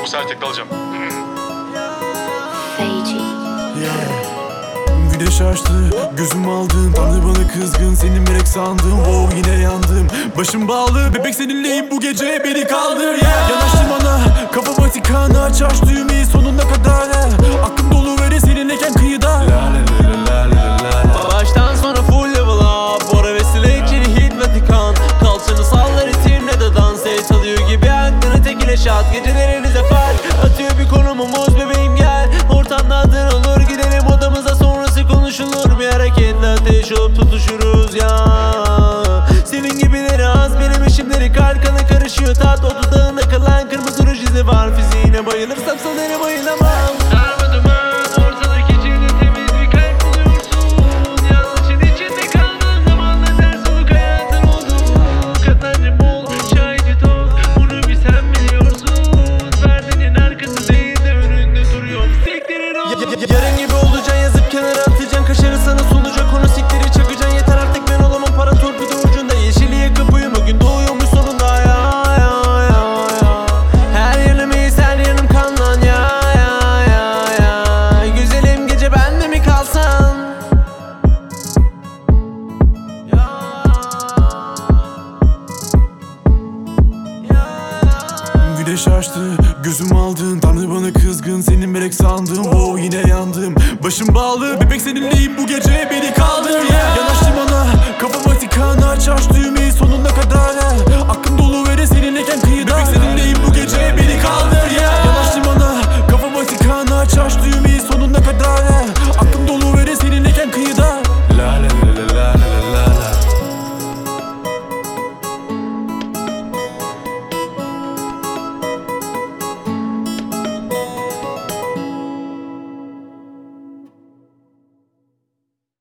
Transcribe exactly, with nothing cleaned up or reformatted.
Bu sefer tekli alacağım. Feyci. Yeah. Güneş açtı, gözüm aldın. Tanrı bana kızgın, seni melek sandım. Wow, yine yandım, başım bağlı. Bebek seninleyim bu gece, beni kaldır yeah. Yanaştım ana, kafa Vatikan. Aç aç düğmeyi sonuna kadar yeah. Aklım dolu ve de seninleyken kıyıda la, la, la, la, la, la. Baştan sonra full level up. Bora ve Sledge'in hit Vatikan. Kalçanı sallar itimle de dans et. Alıyor gibi aklını tekile şat. Gecelerinize fark atıyor bir konumumuz, bebeğim gel. Ortamda adın olur, gidelim odamıza, sonrası konuşulur. Bir hareketle ateş olup tutuşuruz ya. Senin gibileri az, benim eşimleri kalkanı karışıyor. Tat o dudağında kalan kırmızı ruj izi var. Fiziğine bayılırsam sanırım bayılamam. Darma duman ortalık içinde temiz bir kalp buluyorsun. Yanlışın içinde kaldığın zamanla ters soluk hayatın oldu. Kazancım bol, şahidi tok, bunu bir sen biliyorsun. Perdenin arkası değil de önünde duruyor. Siktirin ol. Yarın gibi olacaksın, yazıp kenara atacaksın. Kaşarı sana sunacak, onu siktiri çakacaksın. Yeter artık ben olamam, para torpido ucunda. Yeşili yakıp uyuma, gün doğuyormuş sonunda ya, ya, ya, ya. Her yanım iz, her yanım kanlan ya, ya, ya, ya. Güzelim gece bende mi kalsan? Ya, ya. Güneş açtı, gözüm aldın. Tanrı bana kızgın, seni melek sandım. Wow, yine yandım, başım bağlı. Bebek seninleyim bu gece, beni kaldır yeah. Yanaştım ana, kafa Vatikan. Aç aç düğmeyi sonuna kadar yeah. Aklım